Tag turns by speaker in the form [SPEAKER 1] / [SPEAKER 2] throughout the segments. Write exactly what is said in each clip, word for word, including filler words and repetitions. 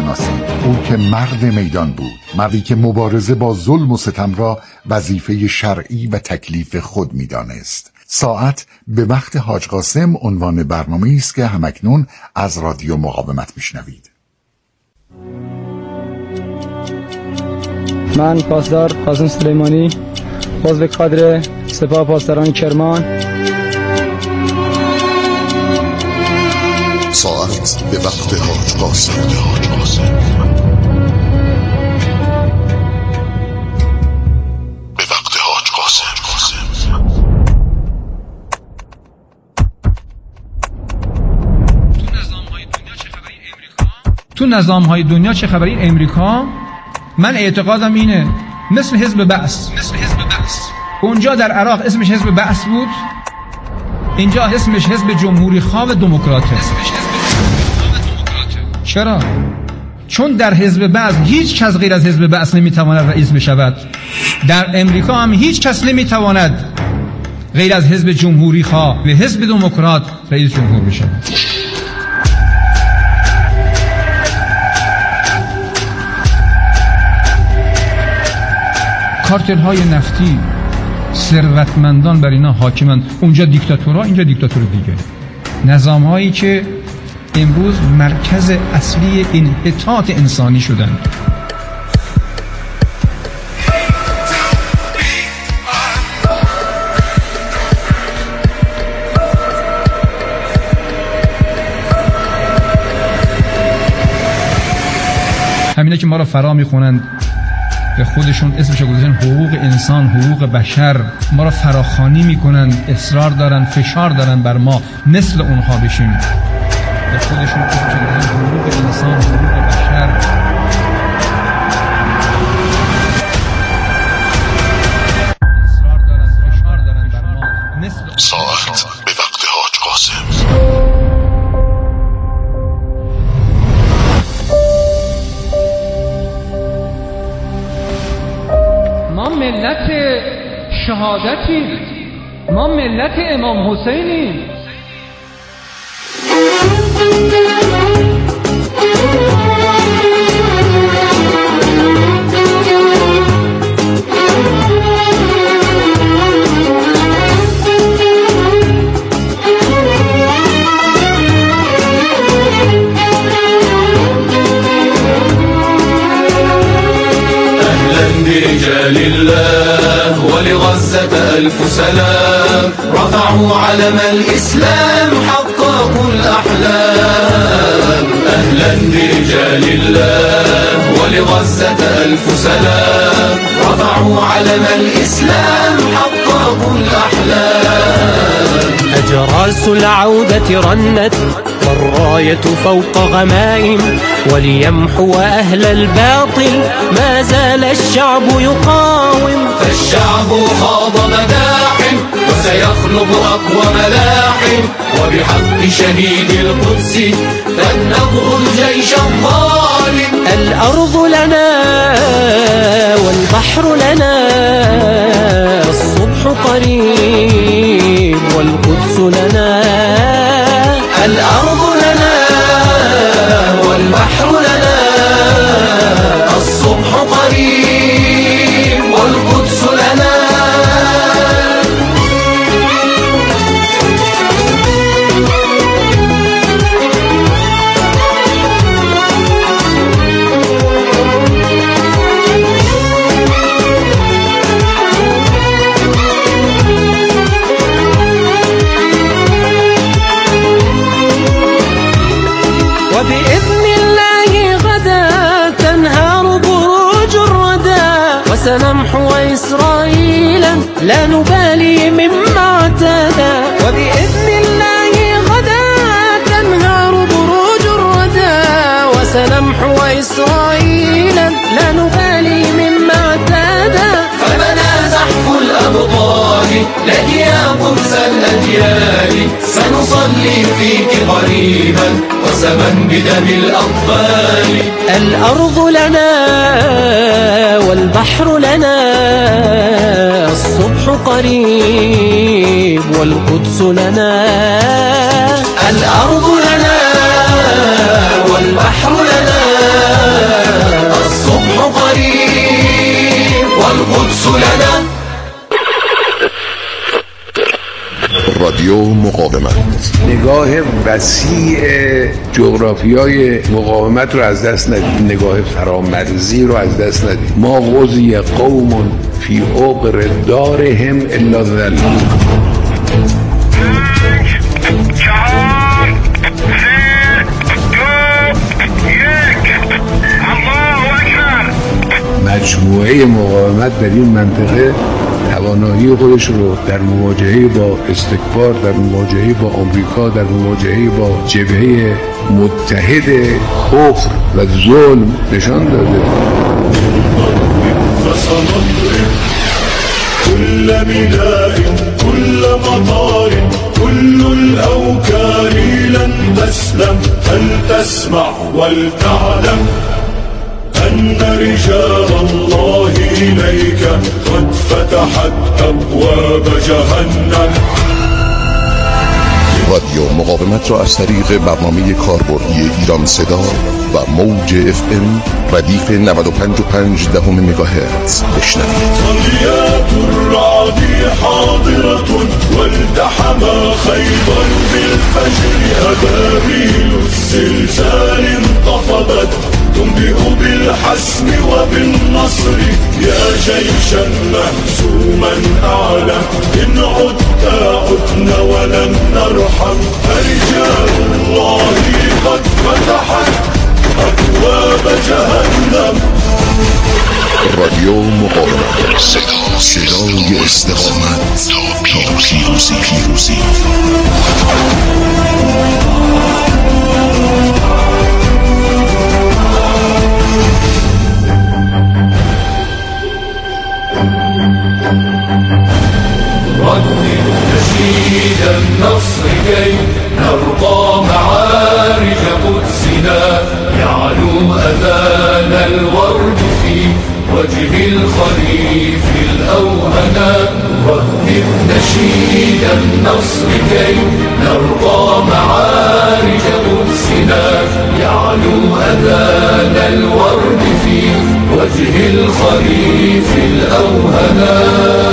[SPEAKER 1] بشناسید. او که مرد میدان بود، مردی که مبارزه با ظلم و ستم را وظیفه شرعی و تکلیف خود می‌دانست. ساعت به وقت حاج قاسم عنوان برنامه‌ای است که همکنون از رادیو مقاومت میشنوید.
[SPEAKER 2] من پاسدار قاسم سلیمانی، عضو کادر سپاه پاسداران کرمان.
[SPEAKER 1] ساعت به وقت حاج قاسم. به وقت حاج قاسم.
[SPEAKER 3] تو نظام‌های دنیا چه خبری امریکا؟ من اعتقادم اینه مثل حزب بعث، مثل حزب بعث. اونجا در عراق اسمش حزب بعث بود، اینجا اسمش حزب جمهوری خواه و دموکراته. چرا؟ چون در حزب بعث هیچ کس غیر از حزب بعث نمیتواند رئیس بشود. در امریکا هم هیچ کس نمیتواند غیر از حزب جمهوری خواه و حزب دموکرات رئیس جمهور بشود. کارتل های نفتی ثروتمندان بر اینا حاکمند. اونجا دیکتاتورها، اینجا دیکتاتور دیگه. نظام هایی که امروز مرکز اصلی انحطاط انسانی شدند. همینا که ما را فرا میخونند، به خودشون اسمش گذاشتن حقوق انسان، حقوق بشر، ما را فراخوانی میکنن، اصرار دارن، فشار دارن بر ما مثل اونها بشیم. به خودشون اسمش گذاشتن حقوق انسان، حقوق بشر. اصرار دارن، فشار دارن بر ما مثل
[SPEAKER 1] ساعت به وقت حاج قاسم.
[SPEAKER 4] ما ملت شهادتیم، ما ملت امام حسینیم.
[SPEAKER 5] برجال الله ولغزة ألف سلام، رفعوا علم الإسلام، حققوا الأحلام. أهلا برجال الله ولغزة ألف سلام، رفعوا علم الإسلام، حققوا الأحلام.
[SPEAKER 6] أجراس العودة رنت والراية فوق غمائم، وليمحو أهل الباطل ما زال الشعب يقاوم.
[SPEAKER 5] فالشعب خاض مداحم وسيخلق أقوى ملاحم، وبحق شهيد القدس فلنبغض الجيش الظالم.
[SPEAKER 6] الأرض لنا والبحر لنا، الصبح قريب والقدس لنا. الأرض لنا والبحر لنا، الصبح قريب والقدس لنا. وبإذن الله غدا تنهار بروج الردى، وسنمحو إسرائيلا لا نبالي مما اعتدى. وبإذن الله غدا تنهار بروج الردى، وسنمحو إسرائيلا لا نبالي مما اعتدى.
[SPEAKER 5] فبنا زحف الأبطال لديا قرص الأديان، سنصلي فيك قريبا وسما بدم الأطفال.
[SPEAKER 6] الأرض لنا والبحر لنا، الصبح قريب والقدس لنا.
[SPEAKER 5] الأرض لنا والبحر لنا، والقدس لنا.
[SPEAKER 7] رادیو مقاومت،
[SPEAKER 8] نگاه وسیع جغرافیای مقاومت رو از دست ندید، نگاه فرامرزی رو از دست ندید. ما غزی قوم فی عقر دارهم الا ذل. مجموعه مقاومت در این منطقه توانایی خودش رو در مواجهه با استکبار، در مواجهه با آمریکا، در مواجهه با جبهه متحد کفر و ظلم نشان داده.
[SPEAKER 5] كل بناء كل مطار كل الأوكار لن تسلم فلتسمع ولتعلم أن رجال الله إليك قد فتحت أبواب جهنم.
[SPEAKER 7] رادیو مقاومت را از طریق برنامه کاربردی ایران صدا و موج اف ام ردیف نود و پنج و پنج دهم مگاهرتز بشنوید.
[SPEAKER 5] صليات الرعد حاضرة والتحم خيبا بالفجر أبابيل الزلزال انتفضت تنبئ بالحسم وبالنصر يا جيشا مهزوما أعلم إن عدت عدنا ولن نرحم فرجال الله قد فتحت أبواب جهنم.
[SPEAKER 7] رادیو مقاومت، صدا صدای استقامت تا پیروزی پیروزی.
[SPEAKER 5] ردد نشيد النصر كي نرضى معارج قدسنا يعلو أذان الورد في وجه الخريف الأوهنا. ردد نشيد النصر كي نرضى معارج قدسنا يعلو أذان الورد في وجه الخريف الأوهنا.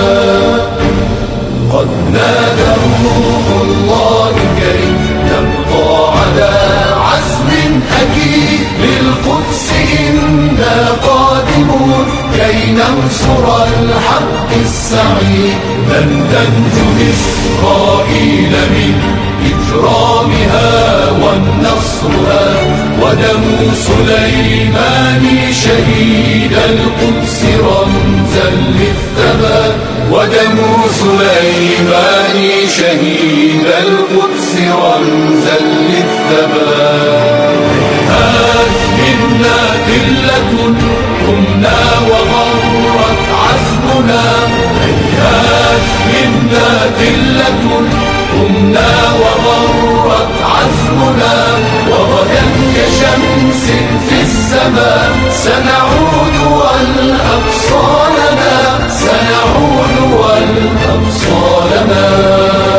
[SPEAKER 5] قد نادى روح الله كي نبقى على عزم أكيد للقدس إنا قادمون كي ننصر الحق السعيد. لن تنجو إسرائيل من إجرامها والنصرها ودم سليمان شهيد القدس رمزا للثبات ودم سليمان شهيد القدس رمزا للثبات. هات منا ذلة قمنا وغرت عزمنا هات منا ذلة قمنا وغرت عزمنا وغدا كشمس في السماء سنعود والأقصى لنا سنعود والأقصى لنا.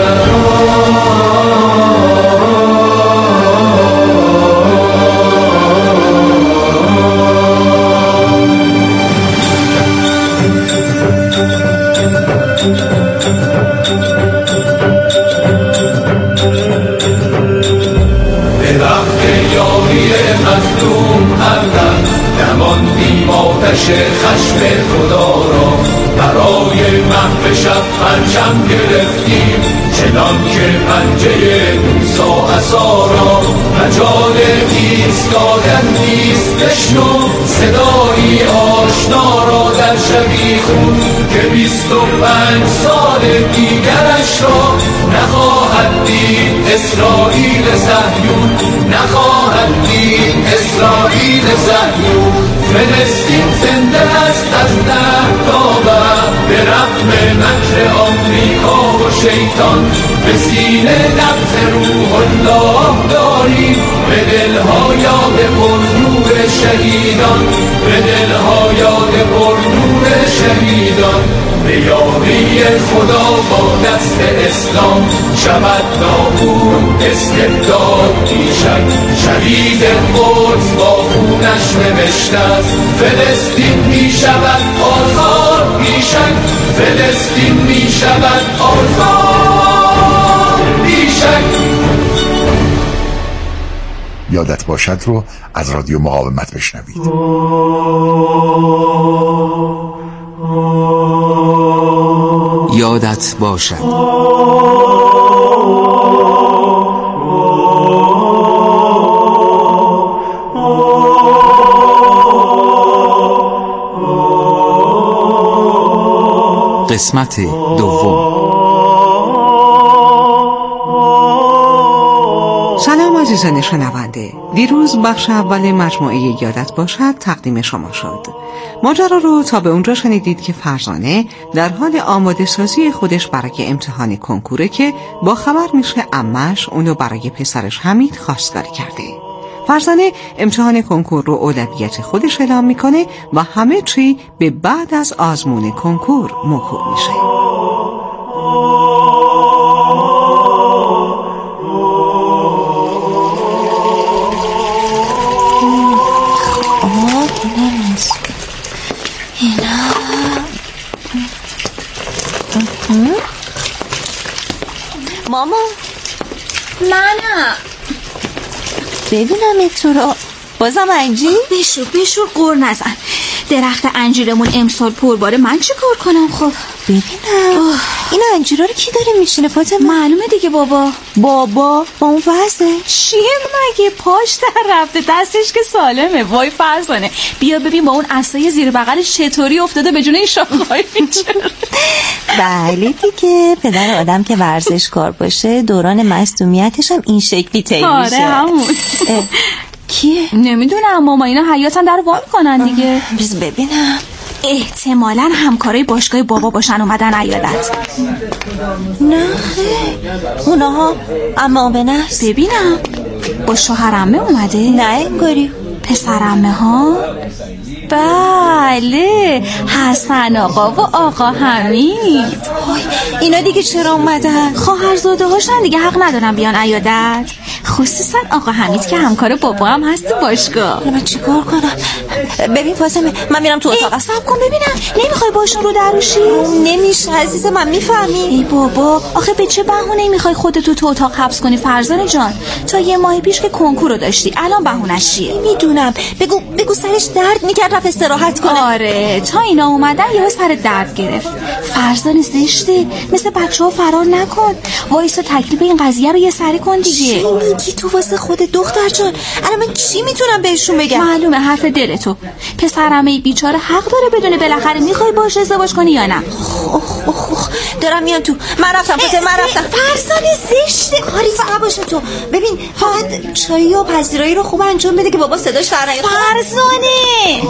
[SPEAKER 5] مظلوم ابدا نماندیم آتش خشم خدا را برای محو شب پرچم گرفتیم چنان که پنجه موسی عصا را مجال ایستادن نیست. بشنو صدایی آشنا را در شبی خون که بیست و پنج سال دیگرش را نخواهد دید اسرائیل صهیون نخواهد دید اسرائیل صهیون. فلسطین زنده است از ده تا بعد به رغم مکر آمریکا و شیطان به سینه نبض روح الله داریم به دلها یاد پر نور شهیدان به دلها یاد پر نور شهیدان. به یاری خدا با دست اسلام شود نابود استبداد بیشک شهید قدس با خونش نوشته است فلسطین می شود آزاد شود بیشک فلسطین می شود آزاد بیشک.
[SPEAKER 1] یادت باشد رو از رادیو مقاومت بشنوید.
[SPEAKER 9] یادت باشد. قسمت دوم.
[SPEAKER 10] سلام عزیزان شنونده. دیروز بخش اول مجموعه یادت باشد تقدیم شما شد. ماجرا رو تا به اونجا شنیدید که فرزانه در حال آماده سازی خودش برای امتحان کنکوره که با خبر میشه عمش اونو برای پسرش حمید خواستگاری کرده. فرزانه امتحان کنکور رو اولویت خودش اعلام میکنه و همه چی به بعد از آزمون کنکور موکول میشه.
[SPEAKER 11] ماما منم ببینم تو رو بازم انجیر
[SPEAKER 12] بشو بشو قور نزن. درخت انجیرمون امسال پرباره، من چی کار کنم؟ خب
[SPEAKER 11] ببینم این انجیرا رو کی داره میشینه فاطمه؟
[SPEAKER 12] معلومه دیگه بابا.
[SPEAKER 11] بابا با اون وضعه
[SPEAKER 12] چیه مگه؟ پاش در رفته، دستش که سالمه. وای فرزانه بیا ببین با اون عصای زیر بغلش چطوری افتاده به جون این شاخه‌های میچره.
[SPEAKER 11] بله دیگه، پدر آدم که ورزشکار باشه دوران مصدومیتش هم این شکلی طی میشه.
[SPEAKER 12] آره همون.
[SPEAKER 11] کیه؟
[SPEAKER 12] نمیدونم ماما، اینا حیاتن در وا میکنن دیگه.
[SPEAKER 11] بس ببینم.
[SPEAKER 12] احتمالاً همکارای باشگاه بابا باشن اومدن عیادت.
[SPEAKER 11] نه خیلی اونها اما به نفس.
[SPEAKER 12] ببینم با شوهر عمه اومده؟
[SPEAKER 11] نه انگاری.
[SPEAKER 12] پسر عمه ها؟ بله حسن آقا و آقا حمید.
[SPEAKER 11] اینا دیگه چرا اومدن؟
[SPEAKER 12] خواهرزاده هاشن دیگه، حق ندارن بیان عیادت، خصوصا آقا حمید که همکار بابا هم هست تو باشگاه.
[SPEAKER 11] من چیکار کنم؟ ببین فاطمه من میرم تو اتاق.
[SPEAKER 12] صبر کن ببینم، نمیخوای باشون رو دروشی؟
[SPEAKER 11] نمیشه عزیز من، میفهمی؟
[SPEAKER 12] ای بابا آخه به چه بهونه میخوای خودتو تو اتاق حبس کنی فرزانه جان؟ تا یه ماه پیش که کنکور رو داشتی، الان بهونه‌ش چیه؟
[SPEAKER 11] میدونم. بگو بگو سرش درد میکرد رفت استراحت کنه.
[SPEAKER 12] آره تا اینا اومدن یهو سر درد گرفت. فرزانه زشته، مثل بچه‌ها فرار نکن، وایسا تکلیف این قضیه رو یه سری کن دیگه.
[SPEAKER 11] چی میگی تو واسه خودت دختر جان؟ الان من چی میتونم بهشون بگم؟
[SPEAKER 12] معلومه حرف دلتو. پسرمه بیچاره حق داره بدونه بالاخره میخوای باهاش ازدواج کنی یا نه.
[SPEAKER 11] اوه اوه اوه دارم میان تو. من رفتم فاطمه، من رفتم. فرزانه زشته کاری فقط باشه تو. ببین فقط چایی و پذیرایی رو خوب انجام بده که بابا صداش در نیاد.
[SPEAKER 12] فرزانه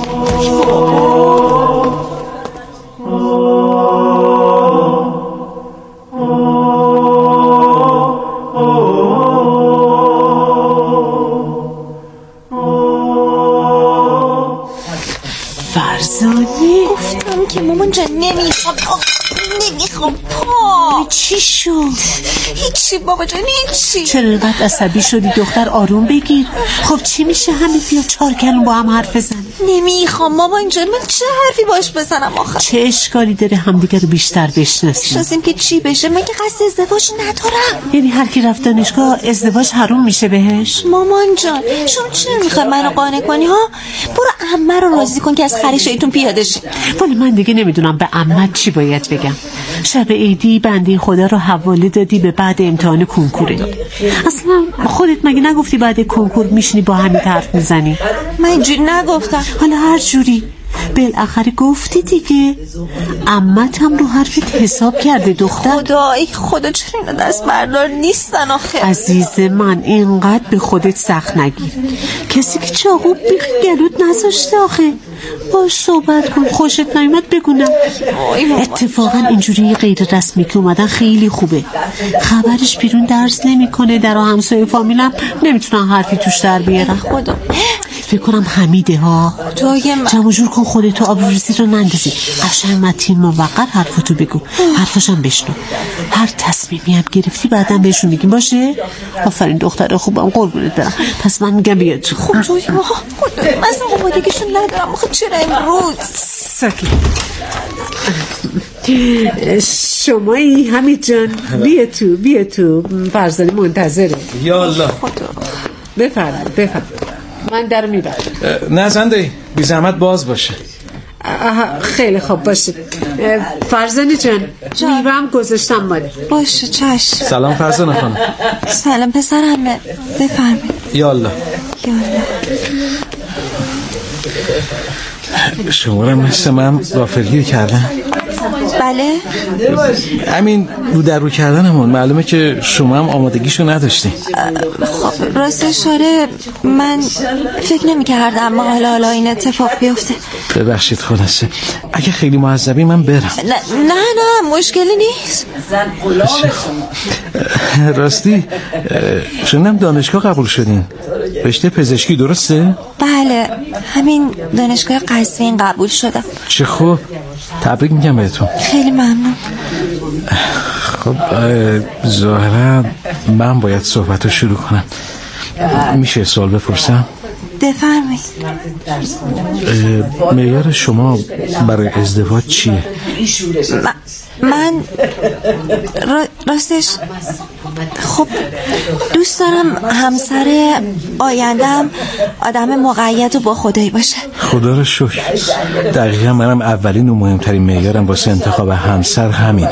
[SPEAKER 11] فرزانه گفتم که مامان جان نمیخوام نمیخوام. پا
[SPEAKER 12] چی شد؟
[SPEAKER 11] هیچی بابا جان هیچی.
[SPEAKER 13] چرا اینقدر عصبی شدی دختر؟ آروم بگیر. خب چی میشه؟ همین بیا چهار کلمه با هم حرف بزن.
[SPEAKER 11] نمیخوام مامان جان، من چه حرفی باش بزنم آخه؟
[SPEAKER 13] چه اشکالی داره همدیگه رو بیشتر بشناسیم؟
[SPEAKER 11] شناسیم که چی بشه؟ من که قصد ازدواج ندارم.
[SPEAKER 13] یعنی هر کی رفت دانشگاه ازدواج حروم میشه بهش؟
[SPEAKER 11] مامان جان شما چرا میخوای منو قانع کنی ها؟ برو عمه رو راضی کن که از خریشتون پیاده شه.
[SPEAKER 13] ولی من دیگه نمیدونم به عمت چی باید بگم. شب عیدی بنده خدا رو حواله دادی به بعد امتحان کنکوره. اصلا خودت مگه نگفتی بعد کنکور میشینی با همین حرف میزنی؟
[SPEAKER 11] من اینجوری نگفتم.
[SPEAKER 13] حالا هر جوری بالاخره گفتی دیگه. عمت هم رو حرفت حساب کرده دختر.
[SPEAKER 11] خدای خدا چرا اینا دست بردار نیستن آخه؟
[SPEAKER 13] عزیز من اینقدر به خودت سخت نگیر. کسی که چاقو بیخ گلوت نذاشته آخه. باش صحبت کن، خوشت نمیاد بگونم. اتفاقا اینجوری غیر رسمی که اومدن خیلی خوبه. خبرش بیرون درس نمیکنه، در همسایه فامیلم نمیتونن حرفی توش در بیارن.
[SPEAKER 11] خدا
[SPEAKER 13] فکر کنم حمیده ها.
[SPEAKER 11] توی من
[SPEAKER 13] جمع جور کن خودتو، آبروریزی رو نندازی. قشنگ متین موقر حرفتو بگو، حرفاشم بشنو. هر تصمیمی هم گرفتی بعدم بهشون میگیم باشه؟ آفرین دختر خوبم، قربونت برم. پس من میگم بیاد تو.
[SPEAKER 11] خب توی ما من اصلا آمادگیشون ندارم. آخه چرا امروز؟
[SPEAKER 13] ساکت. شمایی حمید جان، بیا تو بیا تو، فرزانه منتظره.
[SPEAKER 14] یالله
[SPEAKER 13] بفرمایید بفرمایید. من در میبرم.
[SPEAKER 14] نه زنده بی زحمت باز باشه.
[SPEAKER 13] خیلی خوب باشه. فرزانه جان میوام گذاشتم ماله.
[SPEAKER 11] باشه چشم.
[SPEAKER 14] سلام فرزانه خانم.
[SPEAKER 11] سلام پسرمه، بفرمایید.
[SPEAKER 14] یالله
[SPEAKER 11] یالله.
[SPEAKER 14] شما رو مثل من غافلگیر کردن؟
[SPEAKER 11] بله
[SPEAKER 14] همین رو در رو کردنمون معلومه که شما هم آمادگیشو نداشتین.
[SPEAKER 11] خب راستش آره، من فکر نمی کردم حالا حالا این اتفاق بیفته.
[SPEAKER 14] ببخشید خلاصه، اگه خیلی معذبی من برم.
[SPEAKER 11] نه نه نه مشکلی نیست.
[SPEAKER 14] راستی شنیدم دانشگاه قبول شدین، رشته پزشکی درسته؟
[SPEAKER 11] بله همین دانشگاه قزوین قبول شدم.
[SPEAKER 14] چه خوب، تبریک میگم بهتون.
[SPEAKER 11] خیلی ممنون.
[SPEAKER 14] خب ظاهرا من باید صحبت رو شروع کنم. میشه سوال بپرسم؟
[SPEAKER 11] بفرمایید.
[SPEAKER 14] معیار شما برای ازدواج چیه؟
[SPEAKER 11] من راستش خب دوست دارم همسر آیندم آدم مقید و با خدایی باشه.
[SPEAKER 14] خدا رو شکر. دقیقا منم اولین و مهمترین معیارم واسه انتخاب همسر همین.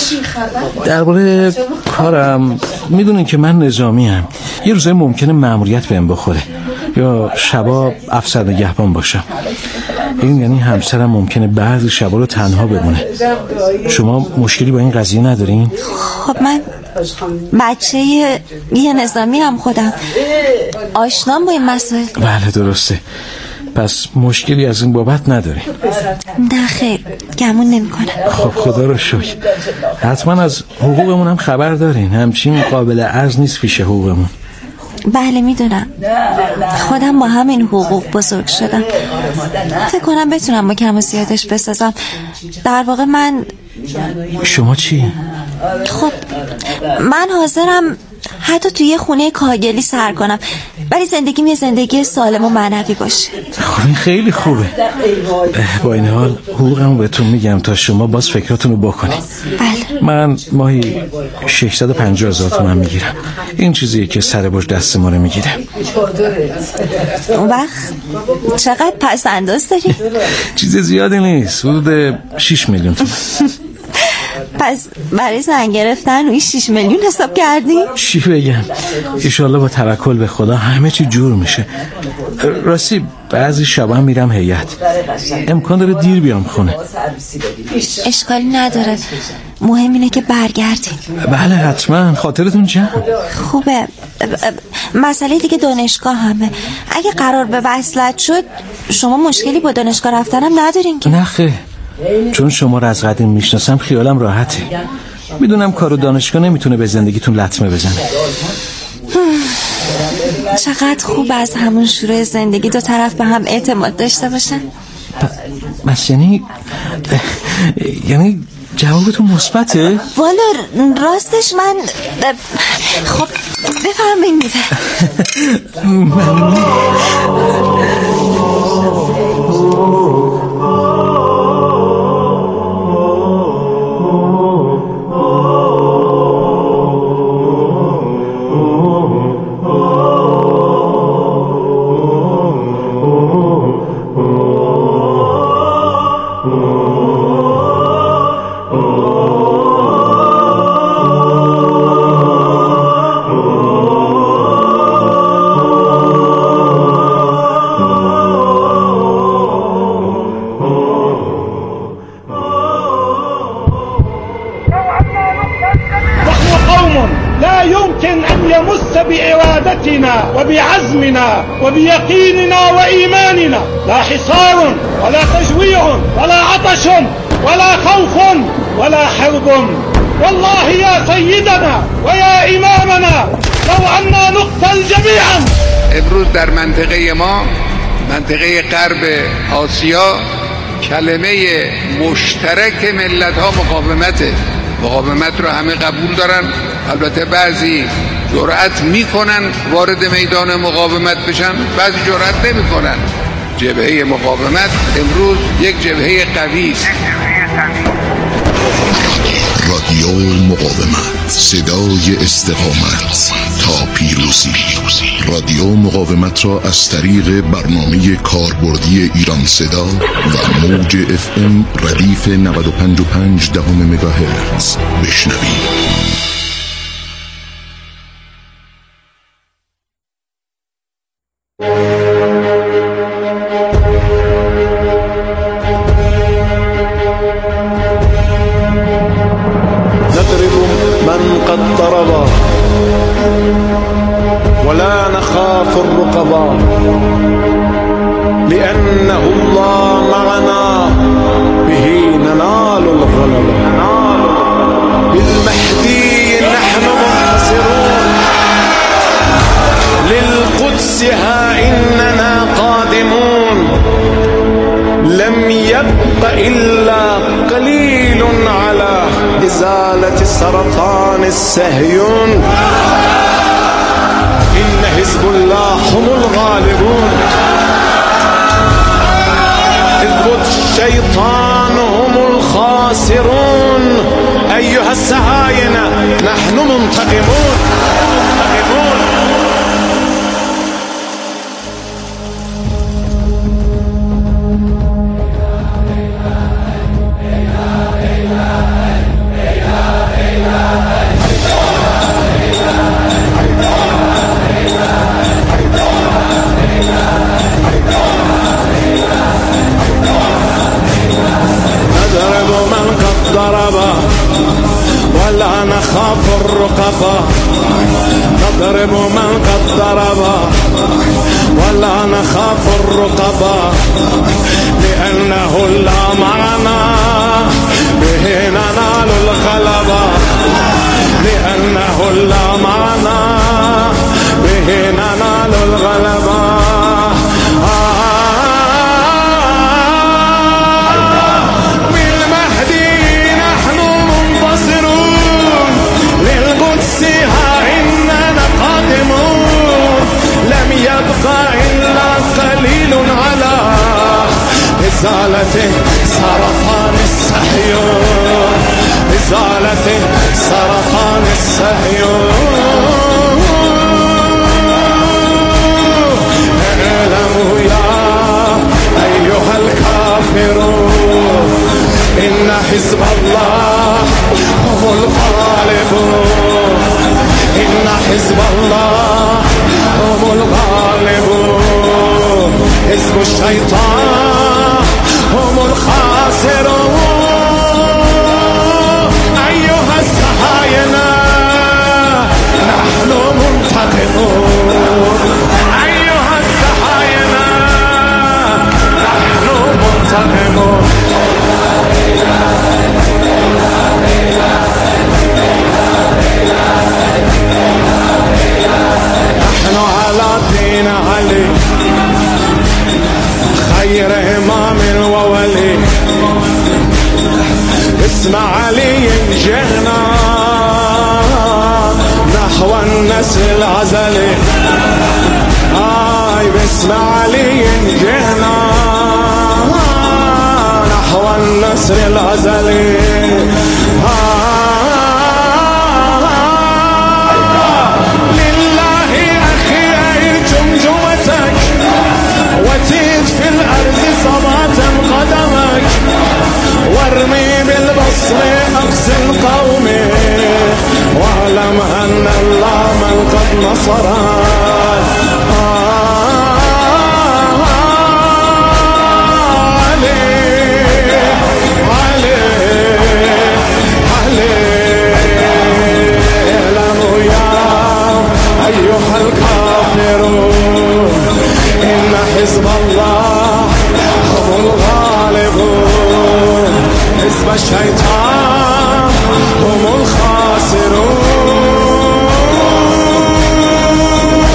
[SPEAKER 14] درباره کارم میدونین که من نظامی ام. یه روزای ممکنه مأموریت بهم بخوره یا شبا افسر نگهبان باشم. این یعنی همسرم ممکنه بعضی شبا رو تنها بمونه. شما مشکلی با این قضیه ندارین؟
[SPEAKER 11] خب من بچه یه نظامی هم خودم، آشنام با این مسائل.
[SPEAKER 14] بله درسته، پس مشکلی از این بابت نداری؟
[SPEAKER 11] نه خیر، گمون نمی کنم.
[SPEAKER 14] خب خدا رو شکر. حتما از حقوقمون هم خبر دارین، همچین قابل عرض نیست پیش حقوقمون.
[SPEAKER 11] بله میدونم، خودم با همین حقوق بزرگ شدم. فکر کنم بتونم با کم و زیادش بسازم. در واقع من
[SPEAKER 14] شما چی؟
[SPEAKER 11] خب من حاضرم حتی توی یه خونه کاگلی سر کنم، ولی زندگیم یه زندگی سالم و معنوی باشه.
[SPEAKER 14] خب این خیلی خوبه. با این حال حقوقمو بهتون میگم تا شما باز فکراتونو بکنید.
[SPEAKER 11] بله.
[SPEAKER 14] من ماهی ششصد و پنجاه هزار تومان میگیرم. این چیزیه که سر باش دست ما رو میگیره.
[SPEAKER 11] اون وقت چقدر پس انداز داری؟
[SPEAKER 14] چیز زیادی نیست، حدود شش میلیون تومان.
[SPEAKER 11] پس برای زن گرفتن روی شش میلیون حساب کردی؟
[SPEAKER 14] چی بگم، انشالله با توکل به خدا همه چی جور میشه. راستی بعضی شبا میرم هیئت، امکان داره دیر بیام خونه.
[SPEAKER 11] اشکالی نداره، مهم اینه که برگردین.
[SPEAKER 14] بله حتما، خاطرتون جمع.
[SPEAKER 11] خوبه. مسئله دیگه دانشگاه همه. اگه قرار به وصلت شد شما مشکلی با دانشگاه رفتنم ندارین که؟
[SPEAKER 14] نه خیر، چون شما رو از قدیم میشناسم خیالم راحته. میدونم کار و دانشگاه نمیتونه به زندگیتون لطمه بزنه.
[SPEAKER 11] چقدر خوب از همون شروع زندگی دو طرف به هم اعتماد داشته باشن.
[SPEAKER 14] بس یعنی یعنی جوابتون مثبته؟
[SPEAKER 11] والا راستش من خب بفرمایید.
[SPEAKER 15] وبعزمنا وبيقيننا وإيماننا لا حصار ولا تجويع ولا عطش ولا خوف ولا حرب. والله يا سيدنا ويا إمامنا لو أننا نقتل جميعا.
[SPEAKER 8] امروز در منطقه ما منطقه غرب آسیا کلمه مشترک ملت ها مقاومته. مقاومت رو همه قبول دارن، البته بعضی جرأت میکنن وارد میدان مقاومت بشن، بعضی جرأت نمیکنن. جبهه مقاومت امروز یک جبهه قوی است.
[SPEAKER 7] رادیو مقاومت، صدای استقامت تا پیروزی. رادیو مقاومت را از طریق برنامه کاربردی ایران صدا و موج اف ام ردیف نود و پنج و پنج دهم مگاهرتز بشنوید.
[SPEAKER 15] ولا نخاف الرقباء لأنه الله معنا به ننال الغلبة. بالمهدي نحن منتصرون، للقدس ها إننا قادمون. لم يبق إلا قليل على إزالة سرطان الصهيون. إن حزب الله هم الغالبون، حزب الشيطان هم الخاسرون. أيها الصهاينة نحن منتقمون منتقمون. ولا نخاف الرقبة، نضرب من قد ضرب ولا نخاف الرقبة، لأنه لا معنا به ننال الغلبة. لأنه لا معنا به ننال الغلبة. إزالة سرطان الصهيون، إزالة سرطان الصهيون. اعلموا يا أيها الكافرون إن حزب الله هم الغالبون. إن حزب الله هم الغالبون. حزب الشيطان هم الخاسرون. أيها الصهاينة نحن منتقمون. أيها الصهاينة نحن منتقمون. نحن على دين علي خير إمام وولي. اسم علي جهنا نحو النسل العزلي. آي باسم علي جهنا نحو النسل العزلي. لله أخي أي جمجمتك وتيت في الأرض صباتا قدمك، وارمي بالبصر أقصى القوم، واعلم أن الله من قد نصرك. علي علي علي. اعلموا يا أيها الكافرون إن حزب الله هم الغالبون. حزب الشيطان هم الخاسرون.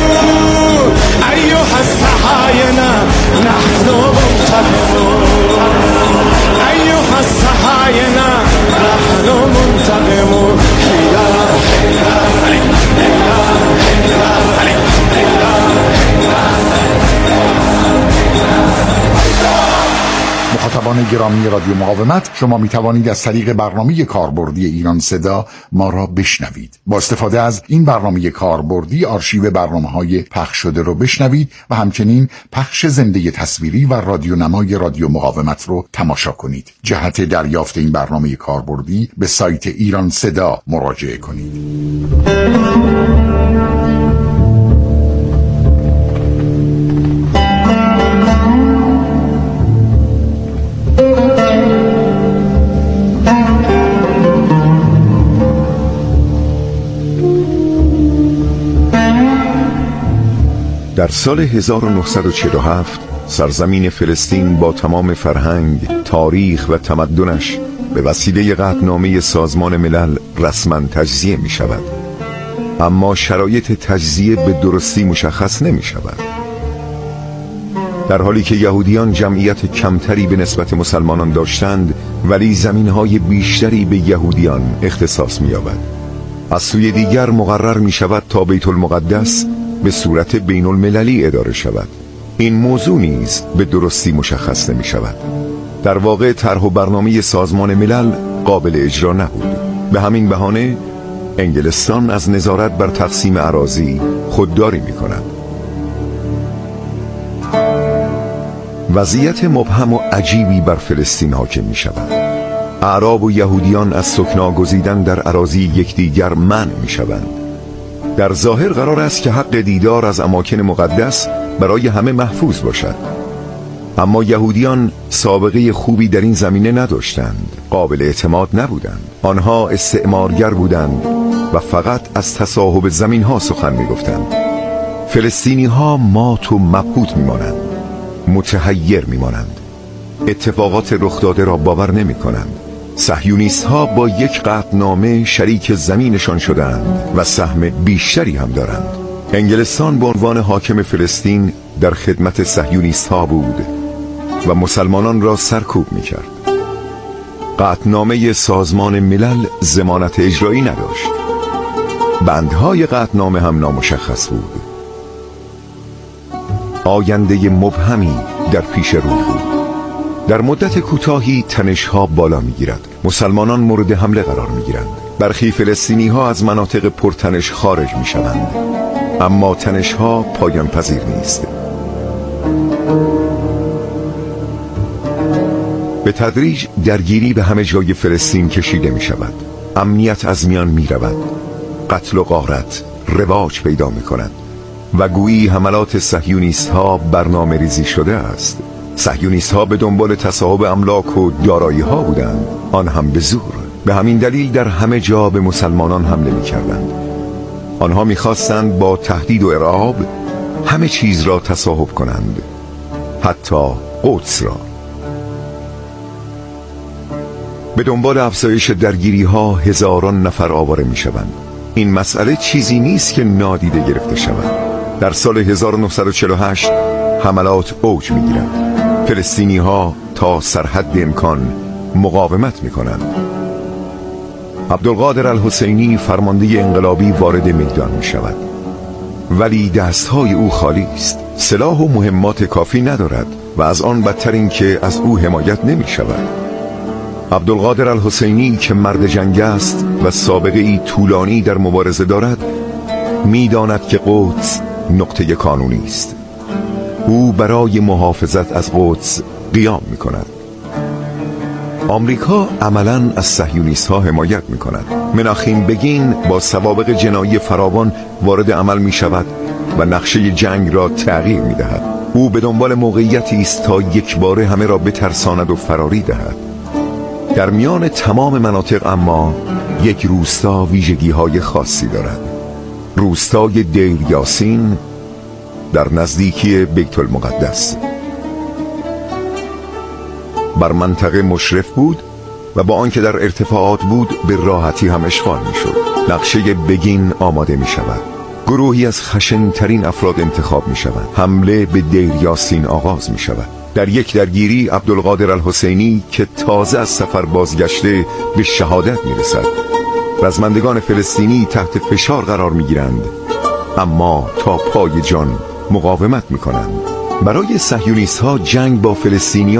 [SPEAKER 1] مخاطبان گرامی رادیو مقاومت، شما می توانید از طریق برنامه کاربردی ایران صدا ما را بشنوید. با استفاده از این برنامه کاربردی آرشیو برنامه‌های پخش شده رو بشنوید و همچنین پخش زنده تصویری و رادیونمای رادیو مقاومت رو تماشا کنید. جهت دریافت این برنامه کاربردی به سایت ایران صدا مراجعه کنید.
[SPEAKER 16] در سال هزار و نهصد و چهل و هفت سرزمین فلسطین با تمام فرهنگ، تاریخ و تمدنش به وسیله قطعنامه سازمان ملل رسما تجزیه می شود. اما شرایط تجزیه به درستی مشخص نمی شود. در حالی که یهودیان جمعیت کمتری به نسبت مسلمانان داشتند، ولی زمینهای بیشتری به یهودیان اختصاص می یابد. از سوی دیگر مقرر می شود تا بیت المقدس به صورت بین المللی اداره شود. این موضوع نیز به درستی مشخص نمی شود. در واقع طرح و برنامه سازمان ملل قابل اجرا نبود. به همین بهانه انگلستان از نظارت بر تقسیم اراضی خودداری می کند. وضعیت مبهم و عجیبی بر فلسطین حاکم می شود. اعراب و یهودیان از سکنا گزیدن در اراضی یکدیگر منع می شوند. در ظاهر قرار است که حق دیدار از اماکن مقدس برای همه محفوظ باشد. اما یهودیان سابقه خوبی در این زمینه نداشتند، قابل اعتماد نبودند. آنها استعمارگر بودند و فقط از تصاحب زمینها سخن می گفتند. فلسطینی ها مات و مبهوت می مانند، متحیر می مانند. اتفاقات رخ داده را باور نمی کنند. صهیونیست ها با یک قطعنامه شریک زمینشان شدند و سهم بیشتری هم دارند. انگلستان به عنوان حاکم فلسطین در خدمت صهیونیست ها بود و مسلمانان را سرکوب می کرد. قطعنامه سازمان ملل ضمانت اجرایی نداشت. بندهای قطعنامه هم نامشخص بود. آینده مبهمی در پیش روی بود. در مدت کوتاهی تنش‌ها بالا می‌گیرد. مسلمانان مورد حمله قرار می‌گیرند. برخی فلسطینی‌ها از مناطق پرتنش خارج می‌شوند. اما تنش‌ها پایان پذیر نیست. به تدریج درگیری به همه جای فلسطین کشیده می‌شود. امنیت از میان می‌رود. قتل و غارت رواج پیدا می‌کند و گویی حملات صهیونیست‌ها برنامه‌ریزی شده است. صهیونیست ها به دنبال تصاحب املاک و دارایی ها بودند، آن هم به زور. به همین دلیل در همه جا به مسلمانان حمله می کردند. آنها می خواستند با تهدید و ارعاب همه چیز را تصاحب کنند، حتی قدس را. به دنبال افزایش درگیری ها هزاران نفر آواره می شوند. این مسئله چیزی نیست که نادیده گرفته شود. در سال هزار و نهصد و چهل و هشت حملات اوج می گیرند. فلسطینی ها تا سرحد امکان مقاومت می کنند. عبدالقادر الحسینی فرمانده انقلابی وارد میدان می شود، ولی دستهای او خالی است. سلاح و مهمات کافی ندارد و از آن بدتر این که از او حمایت نمی شود. عبدالقادر الحسینی که مرد جنگ است و سابقه ای طولانی در مبارزه دارد، می داند که قدس نقطه کانونی است. او برای محافظت از قدس قیام می کند. آمریکا عملاً از صهیونیست ها حمایت می کند. مناخیم بگین با سوابق جنایی فراوان وارد عمل می شود و نقشه جنگ را تغییر می دهد. او به دنبال موقعیتی است تا یک باره همه را بترساند و فراری دهد. در میان تمام مناطق اما یک روستا ویژگی های خاصی دارد. روستای دیر یاسین در نزدیکی بیت المقدس. بر منطقه مشرف بود و با آنکه در ارتفاعات بود به راحتی هم اشغال می شد. نقشه بگین آماده می شود. گروهی از خشن‌ترین افراد انتخاب می شود. حمله به دیر یاسین آغاز می شود. در یک درگیری عبدالقادر الحسینی که تازه از سفر بازگشته به شهادت می رسد. رزمندگان فلسطینی تحت فشار قرار می گیرند، اما تا پای جان مقاومت می کنند. برای صهیونیست ها جنگ با فلسطینیان